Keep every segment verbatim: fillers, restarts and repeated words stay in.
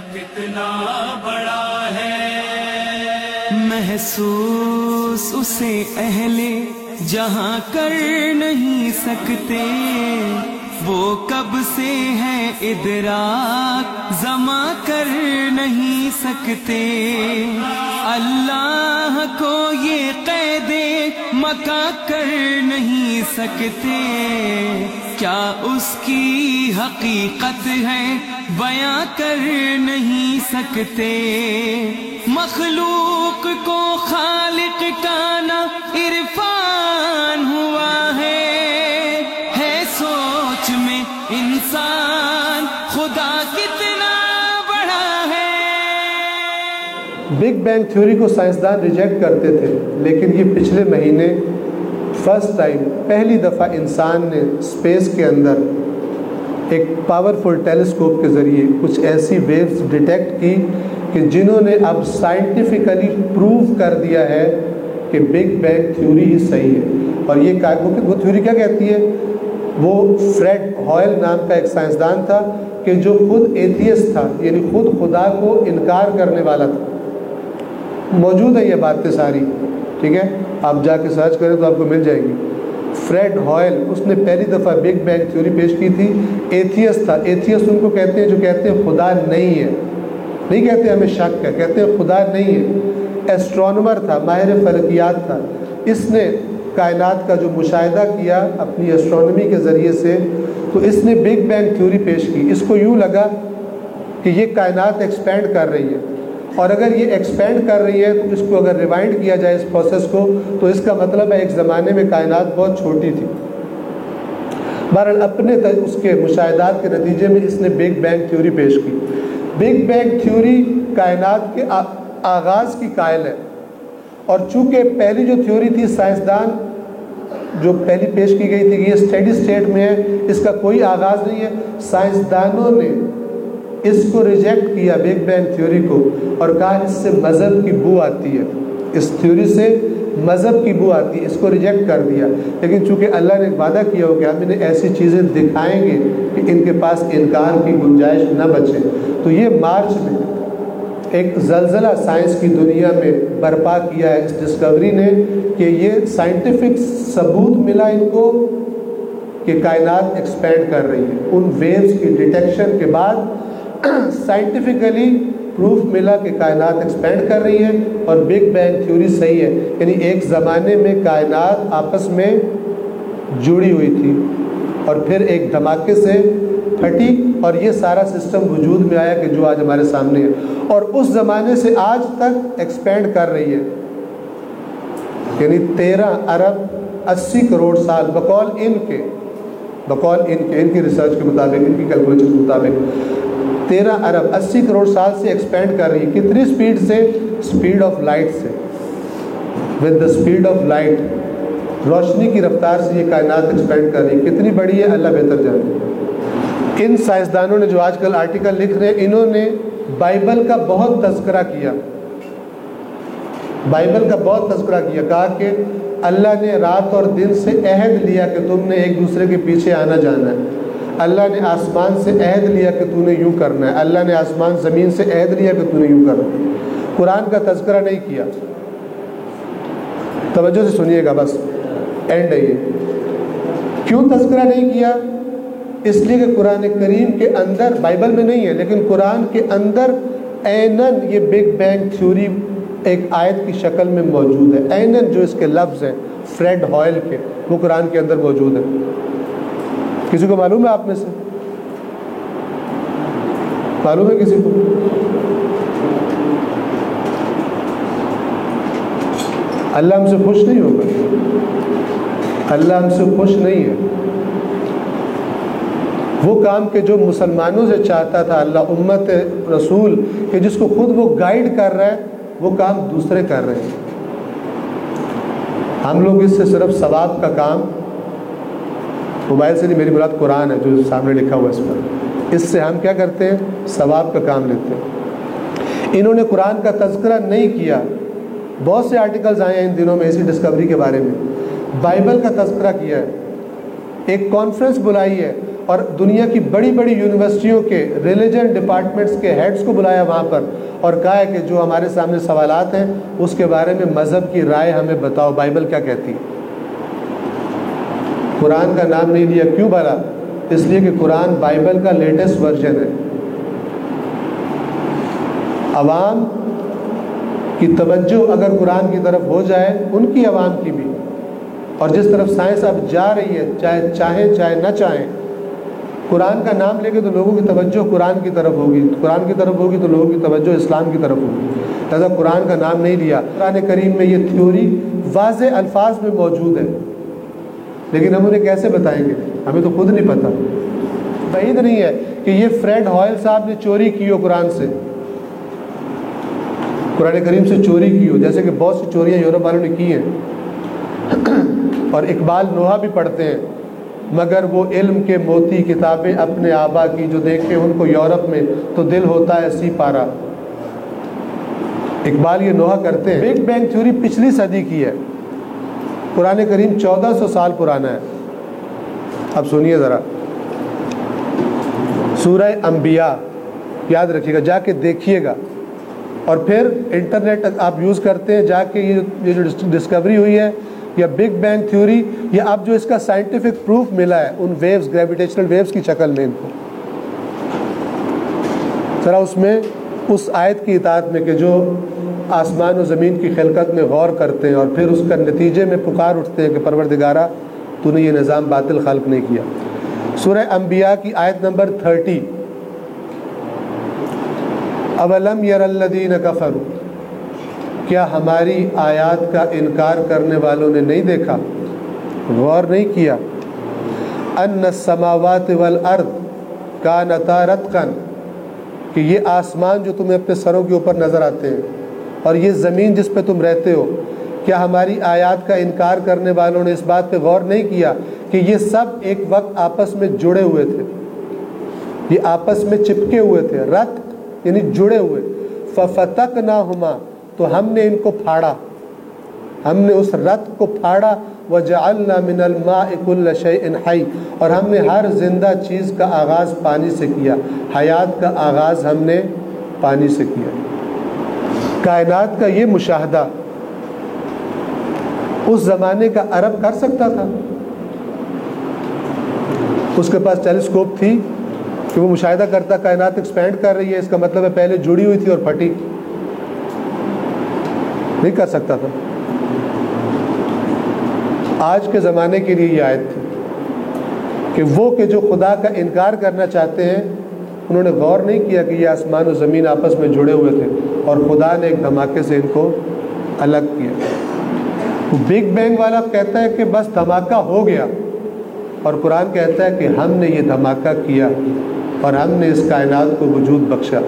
کتنا بڑا ہے، محسوس اسے اہل جہاں کر نہیں سکتے، وہ کب سے ہے ادراک زماں کر نہیں سکتے، اللہ کو یہ قید مکہ کر نہیں سکتے، کیا اس کی حقیقت ہے بیاں کر نہیں سکتے، مخلوق کو خالق کا نہ عرفان ہوا ہے، ہے سوچ میں انسان خدا کتنا بڑا ہے۔ بگ بینگ تھیوری کو سائنسدان ریجیکٹ کرتے تھے، لیکن یہ پچھلے مہینے فرسٹ ٹائم پہلی دفعہ انسان نے اسپیس کے اندر ایک پاورفل ٹیلیسکوپ کے ذریعے کچھ ایسی ویوز ڈیٹیکٹ کی کہ جنہوں نے اب سائنٹیفیکلی پروو کر دیا ہے کہ بگ بینگ تھیوری ہی صحیح ہے۔ اور یہ وہ تھیوری کیا کہتی ہے؟ وہ فریڈ ہائل نام کا ایک سائنسدان تھا کہ جو خود ایتھیسٹ تھا، یعنی خود خدا کو انکار کرنے والا تھا۔ موجود ہے یہ باتیں ساری، ٹھیک ہے، آپ جا کے سرچ کریں تو آپ کو مل جائے گی۔ فریڈ ہائل اس نے پہلی دفعہ بگ بینگ تھیوری پیش کی تھی، ایتھیسٹ تھا۔ ایتھیسٹ ان کو کہتے ہیں جو کہتے ہیں خدا نہیں ہے، نہیں کہتے ہمیں شک ہے، کہتے ہیں خدا نہیں ہے۔ ایسٹرونومر تھا، ماہر فلکیات تھا، اس نے کائنات کا جو مشاہدہ کیا اپنی ایسٹرونومی کے ذریعے سے، تو اس نے بگ بینگ تھیوری پیش کی۔ اس کو یوں لگا کہ یہ کائنات ایکسپینڈ کر رہی ہے، اور اگر یہ ایکسپینڈ کر رہی ہے تو اس کو اگر ریوائنڈ کیا جائے اس پروسیس کو، تو اس کا مطلب ہے ایک زمانے میں کائنات بہت چھوٹی تھی۔ بہرحال اپنے اس کے مشاہدات کے نتیجے میں اس نے بگ بینگ تھیوری پیش کی۔ بگ بینگ تھیوری کائنات کے آغاز کی قائل ہے، اور چونکہ پہلی جو تھیوری تھی سائنسدان جو پہلی پیش کی گئی تھی کہ یہ اسٹیڈی اسٹیٹ میں ہے، اس کا کوئی آغاز نہیں ہے، سائنسدانوں نے اس کو ریجیکٹ کیا بگ بینگ تھیوری کو، اور کہا اس سے مذہب کی بو آتی ہے، اس تھیوری سے مذہب کی بو آتی ہے، اس کو ریجیکٹ کر دیا۔ لیکن چونکہ اللہ نے وعدہ کیا ہو کہ ہم انہیں ایسی چیزیں دکھائیں گے کہ ان کے پاس انکار کی گنجائش نہ بچے، تو یہ مارچ میں ایک زلزلہ سائنس کی دنیا میں برپا کیا ہے اس ڈسکوری نے، کہ یہ سائنٹیفک ثبوت ملا ان کو کہ کائنات ایکسپینڈ کر رہی ہے۔ ان ویوز کی ڈیٹیکشن کے بعد سائنٹیفکلی پروف ملا کہ کائنات ایکسپینڈ کر رہی ہے اور بگ بینگ تھیوری صحیح ہے، یعنی ایک زمانے میں کائنات آپس میں جڑی ہوئی تھی اور پھر ایک دھماکے سے پھٹی، اور یہ سارا سسٹم وجود میں آیا کہ جو آج ہمارے سامنے ہے، اور اس زمانے سے آج تک ایکسپینڈ کر رہی ہے، یعنی تیرہ ارب اسی کروڑ سال بقول ان کے بقول ان کے ان کی ریسرچ کے مطابق، ان کی کیلکولیشن کے مطابق تیرہ ارب اسی کروڑ سال سے ایکسپینڈ کر رہی ہے۔ کتنی سپیڈ سے؟ سپیڈ آف لائٹ سے، with the speed of light, روشنی کی رفتار سے یہ کائنات ایکسپینڈ کر رہی ہے۔ کتنی بڑی ہے اللہ بہتر جانے۔ ان سائنسدانوں نے جو آج کل آرٹیکل لکھ رہے ہیں، انہوں نے بائبل کا بہت تذکرہ کیا، بائبل کا بہت تذکرہ کیا، کہا کہ اللہ نے رات اور دن سے عہد لیا کہ تم نے ایک دوسرے کے پیچھے آنا جانا ہے، اللہ نے آسمان سے عہد لیا کہ تو نے یوں کرنا ہے، اللہ نے آسمان زمین سے عہد لیا کہ تو نے یوں کرنا ہے۔ قرآن کا تذکرہ نہیں کیا، توجہ سے سنیے گا، بس اینڈ ہے یہ۔ کیوں تذکرہ نہیں کیا؟ اس لیے کہ قرآن کریم کے اندر، بائبل میں نہیں ہے لیکن قرآن کے اندر عیناً یہ بگ بینگ تھیوری ایک آیت کی شکل میں موجود ہے، عیناً جو اس کے لفظ ہیں فریڈ ہائل کے، وہ قرآن کے اندر موجود ہے۔ کسی کو معلوم ہے؟ آپ میں سے معلوم ہے کسی کو؟ اللہ ہم سے خوش نہیں ہوگا، اللہ ہم سے خوش نہیں ہے۔ وہ کام کہ جو مسلمانوں سے چاہتا تھا اللہ، امت رسول، کہ جس کو خود وہ گائیڈ کر رہا ہے، وہ کام دوسرے کر رہے ہیں۔ ہم لوگ اس سے صرف ثواب کا کام، موبائل سے نہیں، میری مراد قرآن ہے جو سامنے لکھا ہوا اس پر، اس سے ہم کیا کرتے ہیں؟ ثواب کا کام لیتے ہیں۔ انہوں نے قرآن کا تذکرہ نہیں کیا۔ بہت سے آرٹیکلز آئے ہیں ان دنوں میں اسی ڈسکوری کے بارے میں، بائبل کا تذکرہ کیا ہے، ایک کانفرنس بلائی ہے اور دنیا کی بڑی بڑی یونیورسٹیوں کے ریلیجن ڈپارٹمنٹس کے ہیڈز کو بلایا وہاں پر اور کہا ہے کہ جو ہمارے سامنے سوالات ہیں اس کے بارے میں مذہب کی رائے ہمیں بتاؤ، بائبل کیا کہتی ہے۔ قرآن کا نام نہیں لیا، کیوں بھلا؟ اس لیے کہ قرآن بائبل کا لیٹسٹ ورژن ہے۔ عوام کی توجہ اگر قرآن کی طرف ہو جائے، ان کی عوام کی بھی، اور جس طرف سائنس اب جا رہی ہے، چاہے چاہیں چاہے نہ چاہیں، قرآن کا نام لے کے تو لوگوں کی توجہ قرآن کی طرف ہوگی، قرآن کی طرف ہوگی تو لوگوں کی توجہ اسلام کی طرف ہوگی۔ لہٰذا قرآن کا نام نہیں لیا۔ قرآن کریم میں یہ تھیوری واضح الفاظ میں موجود ہے، لیکن ہم انہیں کیسے بتائیں گے؟ ہمیں تو خود نہیں پتہ۔ بعید نہیں ہے کہ یہ فریڈ ہائل صاحب نے چوری کی ہو قرآن سے، قرآن کریم سے چوری کی ہو، جیسے کہ بہت سی چوریاں یورپ والوں نے کی ہیں۔ اور اقبال نوحہ بھی پڑھتے ہیں، مگر وہ علم کے موتی کتابیں اپنے آبا کی، جو دیکھے ان کو یورپ میں تو دل ہوتا ہے سی پارا۔ اقبال یہ نوحہ کرتے ہیں۔ بگ بینگ تھیوری پچھلی صدی کی ہے، قرآن کریم چودہ سو سال پرانا ہے۔ اب سنیے ذرا، سورہ انبیاء یاد رکھیے گا، جا کے دیکھیے گا، اور پھر انٹرنیٹ آپ یوز کرتے ہیں، جا کے یہ جو ڈسکوری ہوئی ہے یا بگ بینگ تھیوری، یا اب جو اس کا سائنٹیفک پروف ملا ہے ان ویوز، گریویٹیشنل ویوز کی شکل میں، ان کو ذرا اس میں اس آیت کی اطاعت میں کہ جو آسمان و زمین کی خلقت میں غور کرتے ہیں اور پھر اس کا نتیجے میں پکار اٹھتے ہیں کہ پروردگارہ تو نے یہ نظام باطل خلق نہیں کیا۔ سورہ انبیاء کی آیت نمبر تھرٹی، اولم یر الذین کفروا، کیا ہماری آیات کا انکار کرنے والوں نے نہیں دیکھا، غور نہیں کیا، ان السماوات والارض کانتا رتقا، کہ یہ آسمان جو تمہیں اپنے سروں کے اوپر نظر آتے ہیں اور یہ زمین جس پہ تم رہتے ہو، کیا ہماری آیات کا انکار کرنے والوں نے اس بات پہ غور نہیں کیا کہ یہ سب ایک وقت آپس میں جڑے ہوئے تھے، یہ آپس میں چپکے ہوئے تھے، رت یعنی جڑے ہوئے، ففتقناہما، تو ہم نے ان کو پھاڑا، ہم نے اس رت کو پھاڑا، وجعلنا من الماء كل شيء حي، اور ہم نے ہر زندہ چیز کا آغاز پانی سے کیا، حیات کا آغاز ہم نے پانی سے کیا۔ کائنات کا یہ مشاہدہ اس زمانے کا عرب کر سکتا تھا؟ اس کے پاس ٹیلیسکوپ تھی کہ وہ مشاہدہ کرتا کائنات ایکسپینڈ کر رہی ہے، اس کا مطلب ہے پہلے جڑی ہوئی تھی اور پھٹی؟ نہیں کر سکتا تھا۔ آج کے زمانے کے لیے یہ آیت تھی کہ وہ کہ جو خدا کا انکار کرنا چاہتے ہیں، انہوں نے غور نہیں کیا کہ یہ آسمان و زمین آپس میں جڑے ہوئے تھے اور خدا نے ایک دھماکے سے ان کو الگ کیا۔ بگ بینگ والا کہتا ہے کہ بس دھماکہ ہو گیا، اور قرآن کہتا ہے کہ ہم نے یہ دھماکہ کیا اور ہم نے اس کائنات کو وجود بخشا۔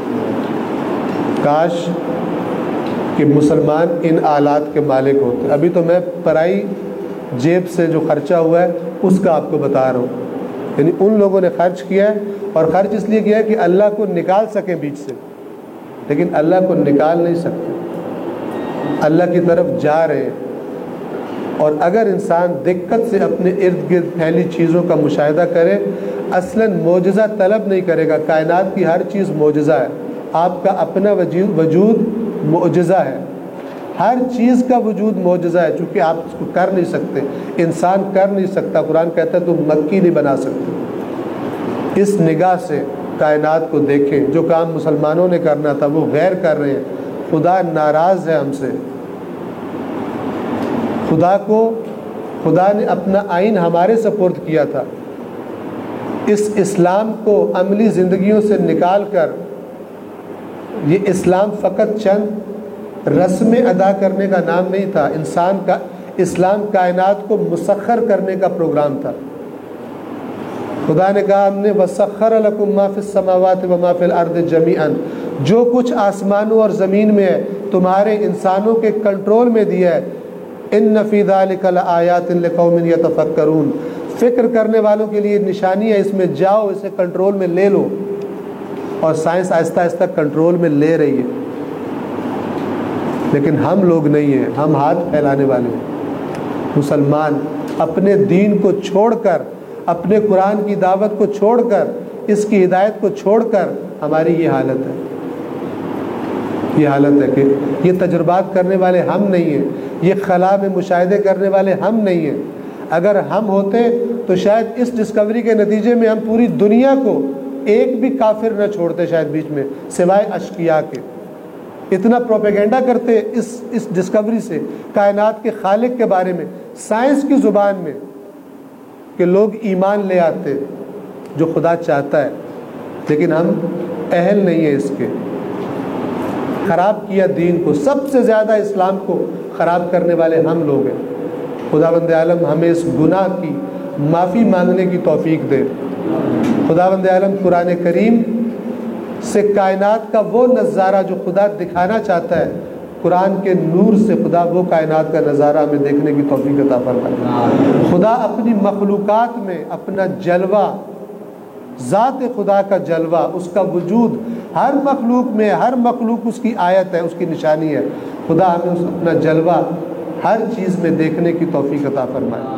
کاش کہ مسلمان ان آلات کے مالک ہوتے۔ ابھی تو میں پرائی جیب سے جو خرچہ ہوا ہے اس کا آپ کو بتا رہا ہوں، یعنی ان لوگوں نے خرچ کیا ہے، اور خرچ اس لیے کیا ہے کہ اللہ کو نکال سکیں بیچ سے، لیکن اللہ کو نکال نہیں سکتے، اللہ کی طرف جا رہے ہیں۔ اور اگر انسان دقت سے اپنے ارد گرد پھیلی چیزوں کا مشاہدہ کرے، اصلاً معجزہ طلب نہیں کرے گا، کائنات کی ہر چیز معجزہ ہے، آپ کا اپنا وجود معجزہ ہے، ہر چیز کا وجود معجزہ ہے، چونکہ آپ اس کو کر نہیں سکتے، انسان کر نہیں سکتا۔ قرآن کہتا ہے تم مکی نہیں بنا سکتے۔ اس نگاہ سے کائنات کو دیکھیں، جو کام مسلمانوں نے کرنا تھا وہ غیر کر رہے ہیں، خدا ناراض ہے ہم سے۔ خدا کو خدا نے اپنا آئین ہمارے سپرد کیا تھا، اس اسلام کو عملی زندگیوں سے نکال کر یہ اسلام فقط چند رسمیں ادا کرنے کا نام نہیں تھا، انسان کا اسلام کائنات کو مسخر کرنے کا پروگرام تھا۔ خدا نے کہا ہم نے وَسَخَّرَ لَكُم مَّا فِي السَّمَاوَاتِ وَمَا فِي الْأَرْضِ جَمِيعًا، جو کچھ آسمانوں اور زمین میں ہے تمہارے انسانوں کے کنٹرول میں دیا ہے۔ إِنَّ فِي ذَلِكَ لَآيَاتٍ لِقَوْمٍ يَتَفَكَّرُونَ، فکر کرنے والوں کے لیے نشانی ہے، اس میں جاؤ، اسے کنٹرول میں لے لو، اور سائنس آہستہ آہستہ کنٹرول میں لے رہی ہے، لیکن ہم لوگ نہیں ہیں، ہم ہاتھ پھیلانے والے ہیں۔ مسلمان اپنے دین کو چھوڑ کر اپنے قرآن کی دعوت کو چھوڑ کر، اس کی ہدایت کو چھوڑ کر ہماری یہ حالت ہے، یہ حالت ہے کہ یہ تجربات کرنے والے ہم نہیں ہیں، یہ خلا میں مشاہدے کرنے والے ہم نہیں ہیں۔ اگر ہم ہوتے تو شاید اس ڈسکوری کے نتیجے میں ہم پوری دنیا کو ایک بھی کافر نہ چھوڑتے شاید بیچ میں، سوائے اشقیاء کے۔ اتنا پروپیگنڈا کرتے اس اس ڈسکوری سے، کائنات کے خالق کے بارے میں، سائنس کی زبان میں، کہ لوگ ایمان لے آتے جو خدا چاہتا ہے، لیکن ہم اہل نہیں ہیں اس کے۔ خراب کیا دین کو، سب سے زیادہ اسلام کو خراب کرنے والے ہم لوگ ہیں۔ خداوند عالم ہمیں اس گناہ کی معافی مانگنے کی توفیق دے۔ خداوند عالم قرآن کریم سے کائنات کا وہ نظارہ جو خدا دکھانا چاہتا ہے، قرآن کے نور سے خدا وہ کائنات کا نظارہ ہمیں دیکھنے کی توفیق عطا فرمائے۔ خدا اپنی مخلوقات میں اپنا جلوہ، ذات خدا کا جلوہ، اس کا وجود ہر مخلوق میں، ہر مخلوق اس کی آیت ہے، اس کی نشانی ہے۔ خدا ہمیں اس اپنا جلوہ ہر چیز میں دیکھنے کی توفیق عطا فرمائے۔